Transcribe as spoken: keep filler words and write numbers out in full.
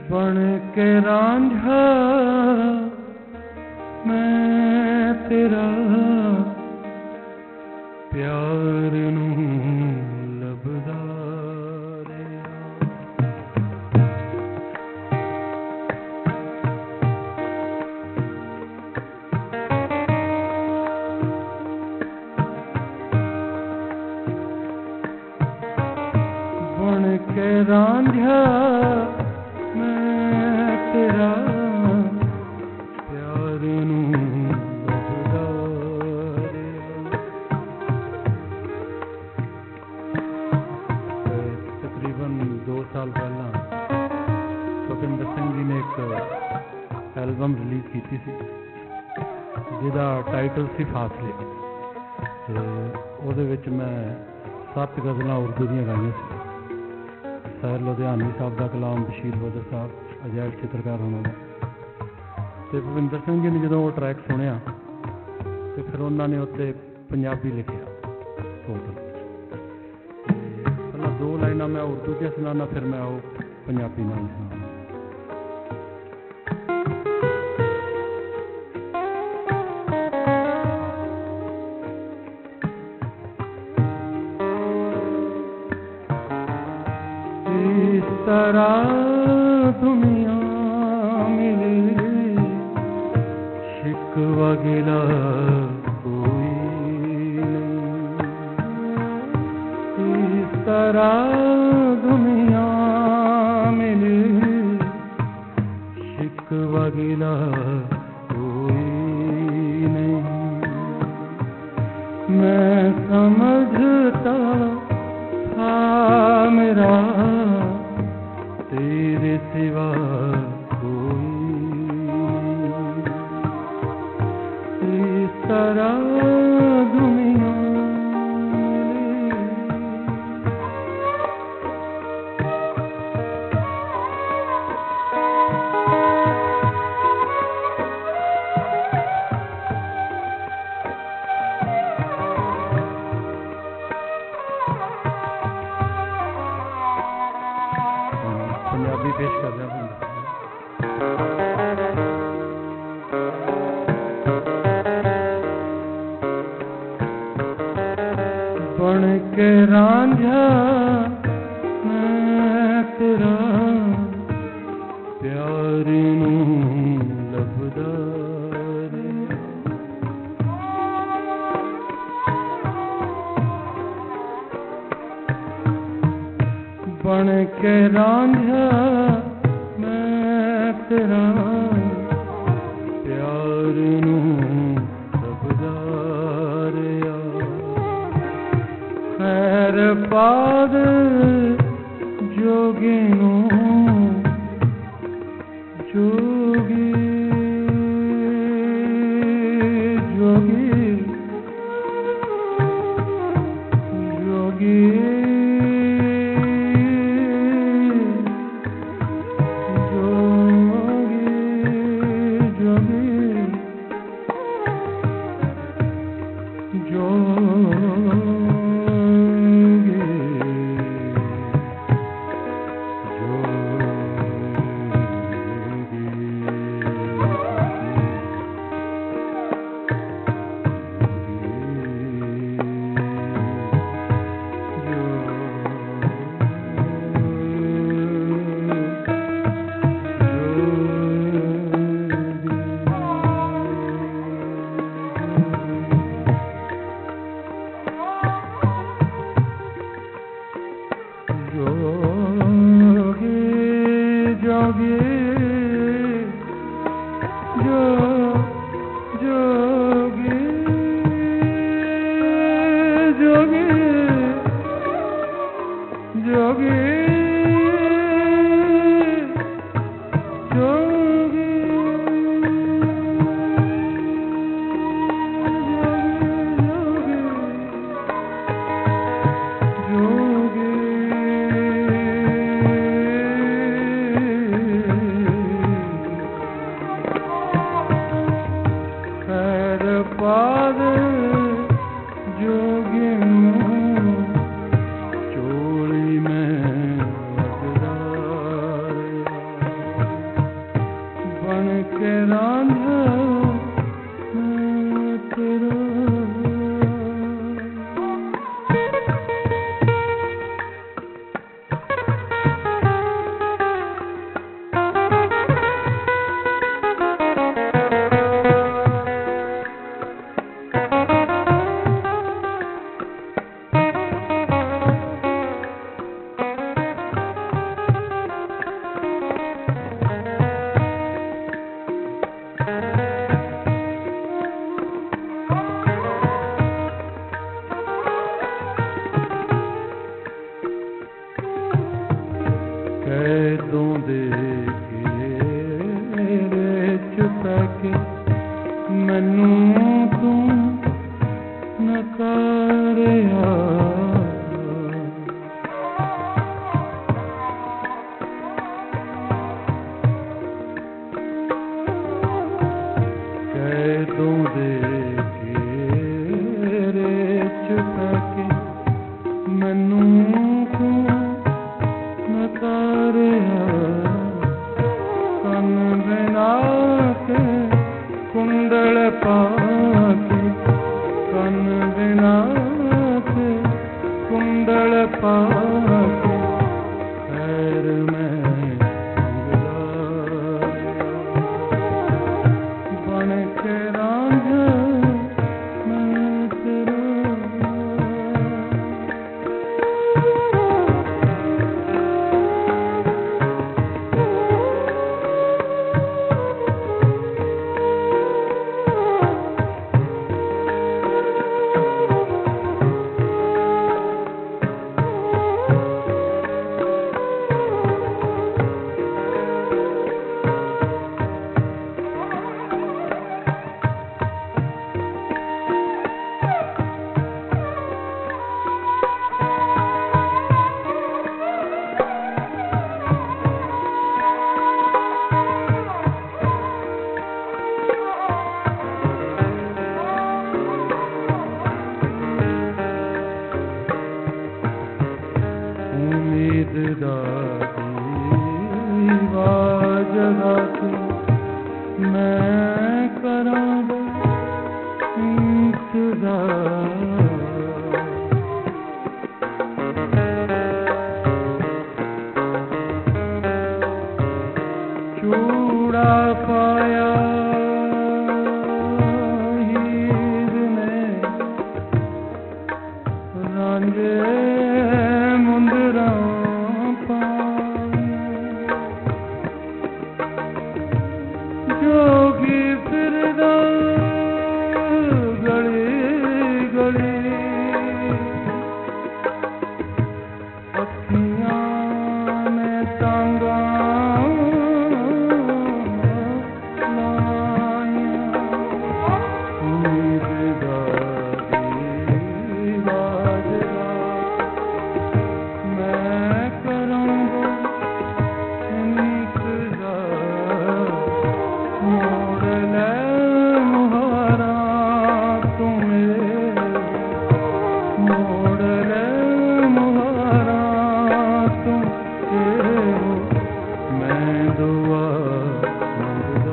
बन के रांझा मैं तेरा प्यार नू लभदा बन के रांझा मैं तेरा प्यार नू लभदा तकरीबन दो साल पहला भुपिंदर सिंह जी ने एक एल्बम रिलीज की थी जिहदा टाइटल सी फासले ते उहदे विच मैं सत्त गज़लां उर्दू दीयां गाईयां सी। सैर लुधियानवी साहब का कलाम, बशीर बदर साहब अजायब चित्रकार होना का। तो भुपिंदर सिंह जी ने जो वो ट्रैक सुनिया तो फिर उन्होंने उत्ते पंजाबी लिखिया टोटल। पहला दो लाइना मैं उर्दू च सुनाना, फिर मैं वो पंजाबी नाल सुना। इस तरह दुनिया मिले शिकवा गिला कोई नहीं। इस तरह दुनिया मिले शिकवा गिला कोई नहीं। मैं समझता था मेरा तेरे सिवा कोई इस तरह दुनिया पंजाबी पेश कर रहा हूँ। बन के रांझा मैं तेरा प्यार नू लभदा बन के रांझा मैं तेरा प्यार नू लभदा रिया। खैर पाद जोगी नू जोगी जोगी जोगी घेरे च पै के मैनू तू नकारिया कैदों दे घेरे च पै के मैनू तू नकारिया कन बिना के कुंडल पाके कन बिना के कुंडल पाके खैर मैं बन के रांझा मैं तेरा उम्मीद दा दीवा जगा के मैं करांगा इंतजार चूड़ा पाया हीर ने रांझे जोगी फिरदा गली गली अखियां ने तांगा लाइयां उम्मीद दा दीवा जगा मैं करांगा इंतजार मोड़ ले मुहारा तुम्हें मोड़ ले मुहारा तुम मैं दुआ मंगदा